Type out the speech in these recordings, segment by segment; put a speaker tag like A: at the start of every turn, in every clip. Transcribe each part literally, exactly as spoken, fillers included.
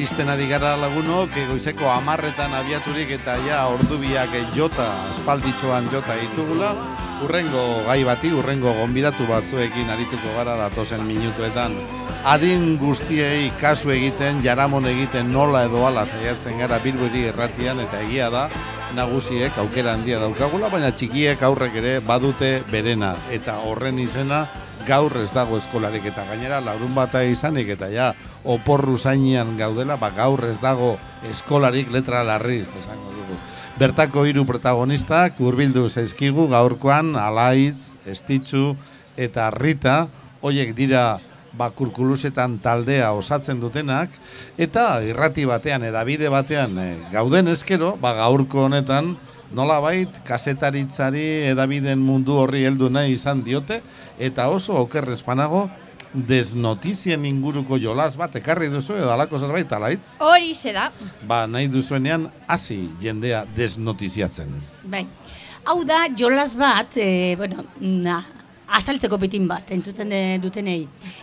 A: Isten ari gara lagunok, goizeko hamarretan abiaturik eta ja ordubiak jota, aspalditxoan jota ditugula. Urrengo gai bati, urrengo gonbidatu batzuekin arituko gara datozen minutuetan. Adin guztiei kasu egiten, jaramon egiten nola edo ala saiatzen gara Bilbori erratian, eta egia da, nagusiek aukera handia daukagula, baina txikiek aurrek ere badute berena, eta horren izena gaur ez dago eskolarik, eta gainera larun bata izanik, eta ja oporru zainean gaudela, ba gaur ez dago eskolarik letra larriz, esango dugu. Bertako hiru protagonistak hurbildu zaizkigu gaurkoan Alaitz, Estitxu eta Rita, hoiek dira ba kurkulusetan taldea osatzen dutenak, eta irrati batean, edabide batean e, gauden eskero, ba gaurko honetan, nolabait, kazetaritzari edabideen mundu horri heldu nahi izan diote, eta oso okerrezpanago desnotizien inguruko jolas bat ekarri duzu edo alako zerbait, Alaitz?
B: Hori ze da.
A: Ba, nahi duzuenean hasi jendea desnotiziatzen.
C: Bai. Hau da jolas bat, e, bueno, na, azaltzeko pitin bat, entzuten dutenei.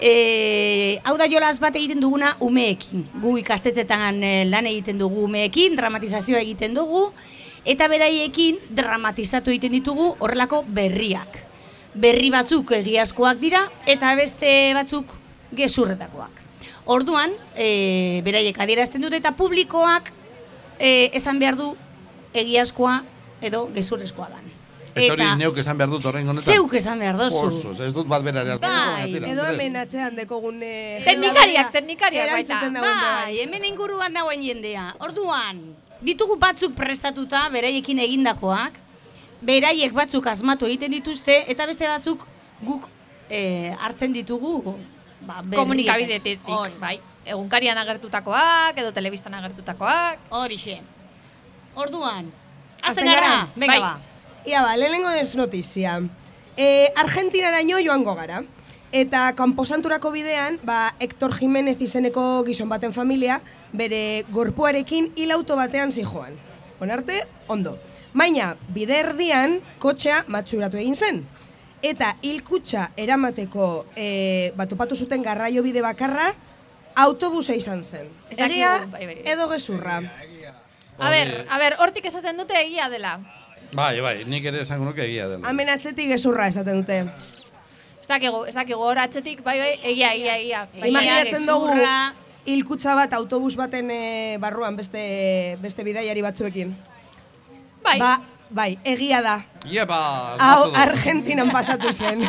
C: E, hau da jolas bat egiten duguna umeekin. Gu ikastetzetan lan egiten dugu umeekin, dramatizazioa egiten dugu, eta beraiekin dramatizatu egiten ditugu horrelako berriak. Berri batzuk egiazkoak dira, eta beste batzuk gezurretakoak. Orduan, e, beraiek adierazten dute, eta publikoak e, esan behar du egiazkoa edo gezurrezkoa dan.
A: Eta hori neuk esan behar dut horrein honetan?
C: Zeuk esan behar dozu.
A: Osos, ez dut bat berari hartu.
C: Bai,
D: edo hemen atzean dekogun...
B: Teknikariak, teknikariak baita.
C: Bai, hemen inguruan dagoen jendea. Orduan, ditugu batzuk prestatuta, beraiekin egindakoak, beraiek batzuk asmatu egiten dituzte, eta beste batzuk guk e, hartzen ditugu ba,
B: komunikabidetik, bai. Egunkarian agertutakoak, edo telebistan agertutakoak.
C: Horixe. Orduan, hasten gara, venga ba.
D: Ia ba, lehenengo desnotizia. E, Argentinaraino joango gara. Eta kanposanturako bidean, ba, Hector Jimenez izeneko gizon baten familia, bere gorpuarekin hil auto batean zijoan. Onarte, ondo. Baina, bide erdian, kotxea matxuratu egin zen. Eta hilkutxa eramateko e, batopatu zuten garraio bide bakarra, autobusa izan zen. Egia edo gezurra.
B: A ber, a ber, hortik esaten dute egia dela.
A: Bai, bai, nik ere esango nuke egia dela.
D: Hemen atzetik gezurra esaten dute.
B: Ez dakigu, ez dakigu hor atzetik, bai, bai, egia, egia, egia.
D: Imaginatzen dugu hilkutxa bat autobus baten e, barruan beste, beste bidaiari batzuekin.
B: Bai.
D: Ba, bai, egia da.
A: Iepa!
D: Hau, Argentinan pasatu zen.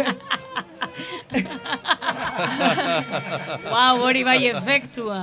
C: Wow, hori bai efektua.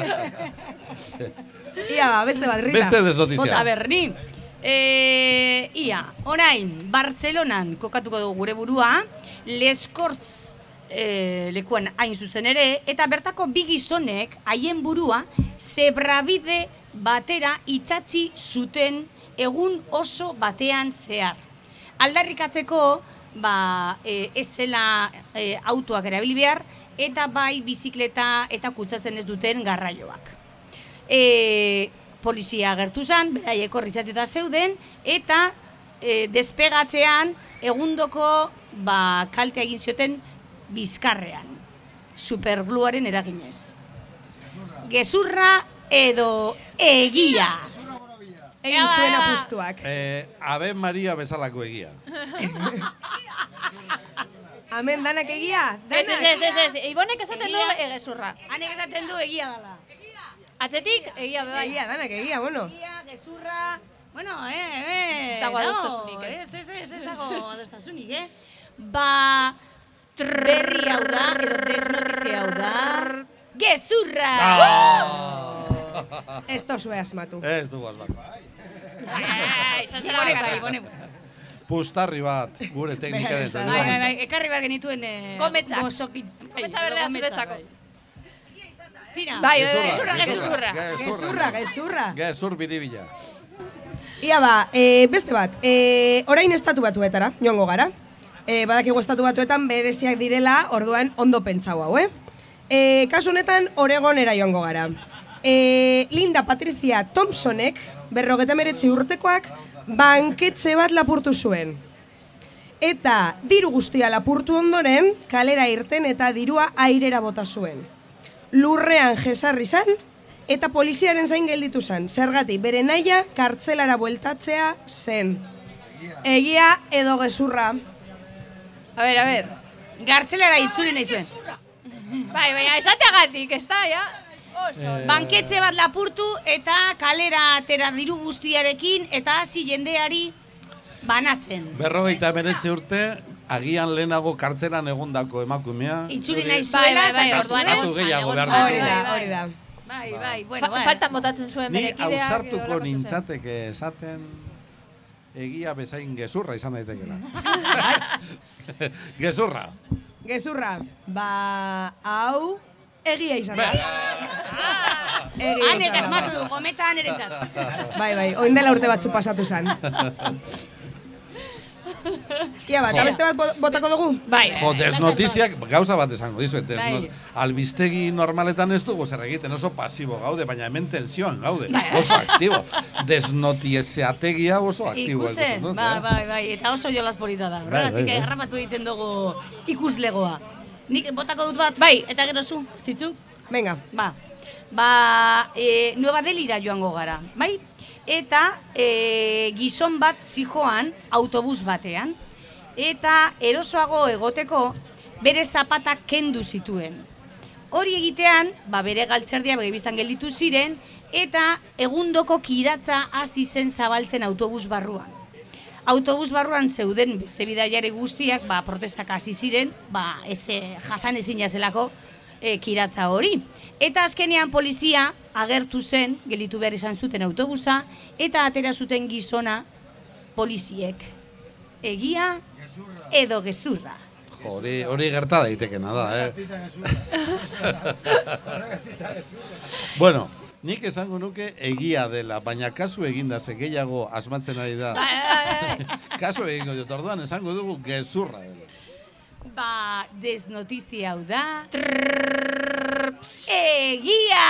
D: Ia ba, beste bat, Rita.
A: Beste desnotizia.
C: Bota berri. E, ia, orain, Bartzelonan kokatuko dugu gure burua, Leskortz e, lekuan hain zuzen ere, eta bertako bi gizonek haien burua zebrabide batera itsatsi zuten egun oso batean zehar. Aldarrikatzeko, ba, e, ez zela e, autoak erabili behar, eta bai bizikleta eta kutsatzen ez duten garraioak. E, polizia agertu zen, beraiek horritzateta zeuden, eta e, despegatzean egundoko ba, kalte egin zioten bizkarrean, supergluaren eraginez. Gezurra edo egia.
D: Egin zuen apustuak.
A: Eh, Ave Maria bezalako egia.
D: Amen, danak egia?
B: Ez, ez, ez, ez, ez, Ibonek esaten du gezurra.
C: Hanek esaten du egia dela.
B: Atzetik, egia bebai.
D: Egia, danak egia, bueno.
C: Egia, gezurra, bueno, eh, eh.
B: Ez dago adostasunik, ez.
C: Ez, ez, ez, ez dago adostasunik, eh. Ba, berri hau da, edo desnotizia hau da, gezurra!
D: Ez tozue asmatu.
A: Ez dugu asmatu.
C: Ibone bai, ibone bai.
A: Pustarri bat, gure teknika den.
C: Bai, bai, bai, ekarri bat genituen...
B: Gometzak.
C: Gozoki...
B: Gometza berdea zuretzako.
C: Tira.
B: Bai, gezurra, gezurra.
D: Gezurra, gezurra.
A: Gezur biribila.
D: Ia ba, e, beste bat, e, orain estatu batuetara, joango gara. E, badakigu estatu batuetan bereziak direla, orduan ondo pentsau hau, eh? E, kasu honetan, Oregonera joango gara. E, Linda Patricia Thompsonek, berrogeta meretzi urtekoak, banketxe bat lapurtu zuen. Eta diru guztia lapurtu ondoren, kalera irten eta dirua airera bota zuen. Lurrean jesarri zan, eta poliziaren zain gelditu zen. Zergatik, bere naia kartzelara bueltatzea zen. Egia edo gezurra.
B: A ber, a ber.
C: Gartzelara itzuli nahi zuen.
B: Bai, baina esateagatik, ez da, ja? Oso.
C: Banketxe bat lapurtu eta kalera atera diru guztiarekin eta hasi jendeari banatzen.
A: Berrogeita emeretzi urte, agian lehenago kartzelan egondako emakumea.
C: Itzuli nahi
B: Bai,
C: zuela,
B: bai, bai,
C: zakatu
B: orduan
C: zuen.
A: Zakatu
B: egon
A: gehiago
B: egon
A: behar
B: zuen.
D: Hori da,
C: bai,
D: hori da.
C: Bai, bai, bueno,
B: Fa-
C: bueno.
B: Faltan botatzen zuen
A: Ni
B: bere kideak.
A: ausartuko
B: edo horrelako
A: nintzateke esaten egia bezain gezurra izan daitekela. Gezurra.
D: Gezurra, ba, hau, egia izan da. Egia
C: Hanek
D: izan da.
C: asmatu du, gometza hanerentzat.
D: Bai, bai, oin dela urte batzu pasatu zen. Ia bat, beste bat bo- botako dugu?
B: Bai.
A: Jo, desnotiziak, gauza bat esango dizuet, desno,
C: Bai.
A: albistegi normaletan ez dugu zer egiten, oso pasibo gaude, baina hemen tensioan gaude, oso aktibo. Desnotiziategia oso aktibo.
C: Ikusten,
A: dut,
C: bai,
A: eh?
C: bai, bai, eta oso jolas polita da.
A: Bai,
C: Horregatik
A: bai, bai.
C: harrapatu egiten dugu ikuslegoa. Nik botako dut bat,
B: Bai.
C: eta gero zu, ez ditzu?
D: Venga,
C: Ba, ba e, Nueva Delira joango gara, bai? Eta e, gizon bat zijoan autobus batean, eta erosoago egoteko bere zapatak kendu zituen. Hori egitean, ba, bere galtzerdia begibistan gelditu ziren, eta egundoko kiratza hasi zen zabaltzen autobus barruan. Autobus barruan zeuden beste bidaiari guztiak, ba, protestak hasi ziren, ba, eze, jasan ezina zelako e, kiratza hori. Eta azkenean polizia agertu zen, gelditu behar izan zuten autobusa, eta atera zuten gizona poliziek. Egia edo gezurra.
A: Jo, hori, hori gerta daitekena da, eh? Bueno, nik esango nuke egia dela, baina kasu eginda ze gehiago asmatzen ari da.
B: Bai, bai, bai.
A: Kasu egingo dut, orduan esango dugu gezurra dela.
C: Ba, desnotizia hau da... Egia!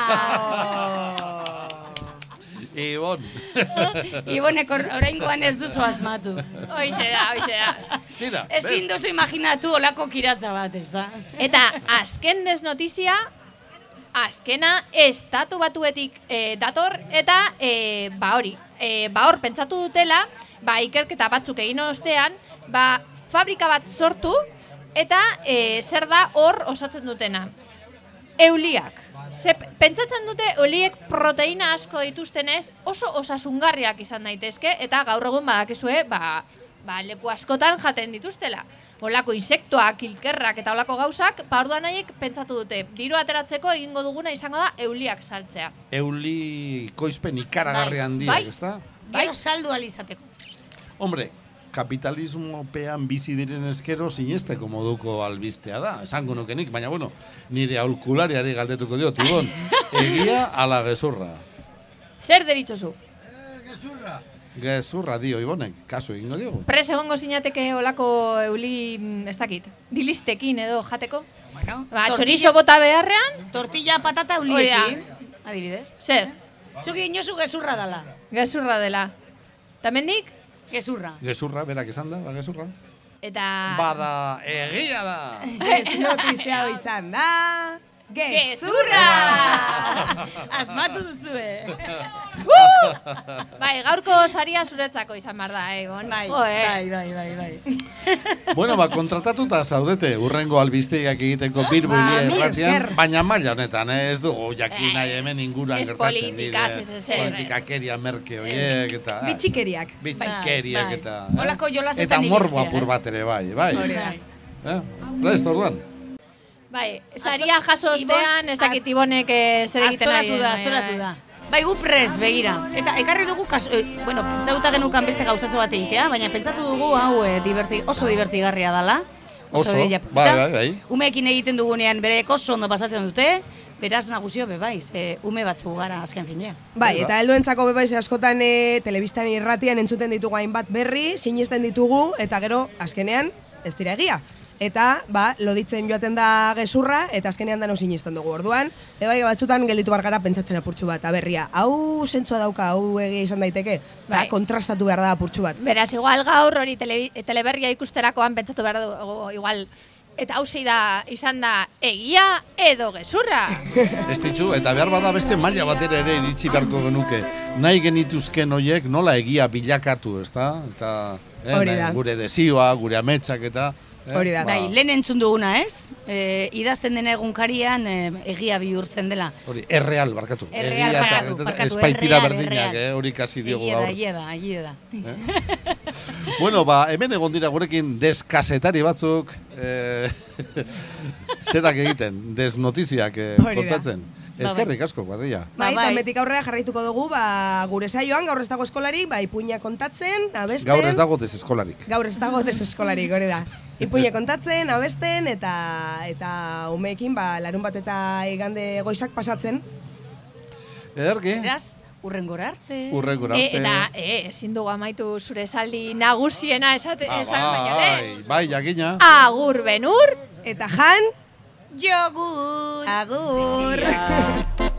A: Ibon.
C: Ibonek oraingoan ez duzu asmatu.
B: Hoixe da, hoixe da.
A: Tira,
C: Ezin duzu imaginatu olako kiratza bat, ez da?
B: Eta azken desnotizia, azkena estatu batuetik eh, dator, eta eh, ba hori, eh, ba hor pentsatu dutela, ba ikerketa batzuk egin ostean, ba fabrika bat sortu, eta eh, zer da hor osatzen dutena. Euliak. Ze, pentsatzen dute euliek proteina asko dituztenez oso osasungarriak izan daitezke, eta gaur egun badakizue, ba, ba leku askotan jaten dituztela. Olako insektoak, ilkerrak eta olako gauzak, ba orduan haiek pentsatu dute, diru ateratzeko egingo duguna izango da euliak saltzea.
A: Euli koizpen ikaragarri
B: Bai,
A: handiak,
B: bai.
A: ezta?
C: Gero saldu alizateko.
A: Hombre, kapitalismopean bizi diren eskero sinesteko moduko albistea da, esango nukenik, baina bueno, nire aholkulariari galdetuko diot, Ibon, egia ala gezurra.
B: Zer deritzozu?
A: Gezurra dio, Ibonek, kasu egingo diogu.
B: Pres egongo sinateke olako euli, mm, ez dakit, dilistekin edo jateko?
C: Bueno,
B: Ba,
C: tortilla-
B: txorizo bota beharrean,
C: Tortilla patata
B: Hori
C: uliekin, adibidez.
B: zer?
C: Zuki inozu gezurra dala.
B: Gezurra dela. Tamendik?
C: Gezurra.
A: Gezurra, berak esan da, ba, gezurra.
B: Eta...
A: Bada, egia da!
D: desnotizia hau izan da... Gezurra!
C: Asmatu duzue.
B: Uh! Bai, gaurko saria zuretzako izan behar da, eh, Ibon.
C: Bai,
B: Jo, eh.
C: bai, bai, bai, bai.
A: Bueno, ba, kontratatuta zaudete urrengo albistegiak egiteko
D: Ba,
A: birbuile
D: mil
A: erratian,
D: esker.
A: baina maila honetan, eh, ez dugu jakin nahi hemen inguruan
B: Ez
A: gertatzen
B: politikaz, ez ezer.
A: Politikakeria merke horiek, eta...
D: Bitxikeriak.
A: Bitxikeriak,
C: Bai,
A: eta...
C: bai. Holako jolasetan
A: Eta morbo
C: ibiltzea,
A: apur
C: ez?
A: bat ere, bai, bai.
D: Hori da.
A: Eh? Prest, orduan?
B: Bai, saria jaso ostean, ez dakit
C: Ibon-
B: Ibonek eh, zer egiten ari
C: Astoratu
B: den,
C: da,
B: bai,
C: astoratu
B: bai.
C: da. Bai, gu prest, begira. Eta ekarri dugu, kasu, eh, bueno, pentsatuta genukan beste gauzatxo bat egitea, baina pentsatu dugu, hau, eh, diverti, oso divertigarria dala.
A: Oso,
C: deia
A: bai,
C: polita.
A: bai, bai.
C: Umeekin egiten dugunean bere oso ondo pasatzen dute, beraz nagusio bebai, ze ume batzu gara azken finean.
D: Bai, eta helduentzako bebaiz askotan e, telebistan irratian entzuten ditugu hainbat berri, sinesten ditugu, eta gero, azkenean, ez dira egia. Eta, ba, loditzen joaten da gezurra, eta azkenean dano sinesten dugu. Orduan, ebai batzutan gelditu bargara pentsatzen apurtxu bat, aberria. Hau zentzua dauka, hau egia izan daiteke, ba,
B: Bai.
D: kontrastatu behar da apurtxu bat.
B: Beraz, igual gaur hori telebi- teleberria ikusterakoan pentsatu behar dugu, igual, Eta hausi da, izan da, egia edo gezurra.
A: Ez ditzu, eta behar bada beste maila batera ere iritsi beharko genuke. Nahi genituzken horiek nola egia bilakatu, ezta? Eta eh, gure desioa, gure ametsak eta... Eh?
D: Hori da.
C: Bai, lehen entzun duguna, ez? E, idazten dena egunkarian e, egia bihurtzen dela.
A: Hori, erreal, barkatu.
C: Erreal,
A: egia
C: barkatu,
A: eta,
C: barkatu,
A: espaitira
C: erreal,
A: berdinak,
C: erreal.
A: eh? Hori kasi diogu
C: Egia da,
A: gaur.
C: egia da, egia da.
A: Eh? Bueno, ba, hemen egon dira gurekin deskasetari batzuk, eh, zerak egiten, desnotiziak eh,
D: Hori da.
A: kontatzen. Eskerrik asko, Guardia.
D: Bai,
C: Ba, bai.
D: dametik aurrera jarraituko dugu, ba, gure saioan, gaur ez dago eskolarik, ba, ipuina kontatzen, abesten...
A: Gaur ez dago deseskolarik.
D: Gaur ez dago deseskolarik, hori da. Ipuina kontatzen, abesten, eta eta umeekin, ba, larun bat eta igande goizak pasatzen.
A: Ederki,
C: Beraz, urrengora arte.
A: urrengora
B: E,
A: arte.
B: eta, e, ezin dugu amaitu zure esaldi nagusiena esate,
A: Ah,
B: esan baino lehen.
A: bai, bai, jakina.
B: Agur benur!
D: Eta jan,
C: Jogur!
D: agur!
C: Ja.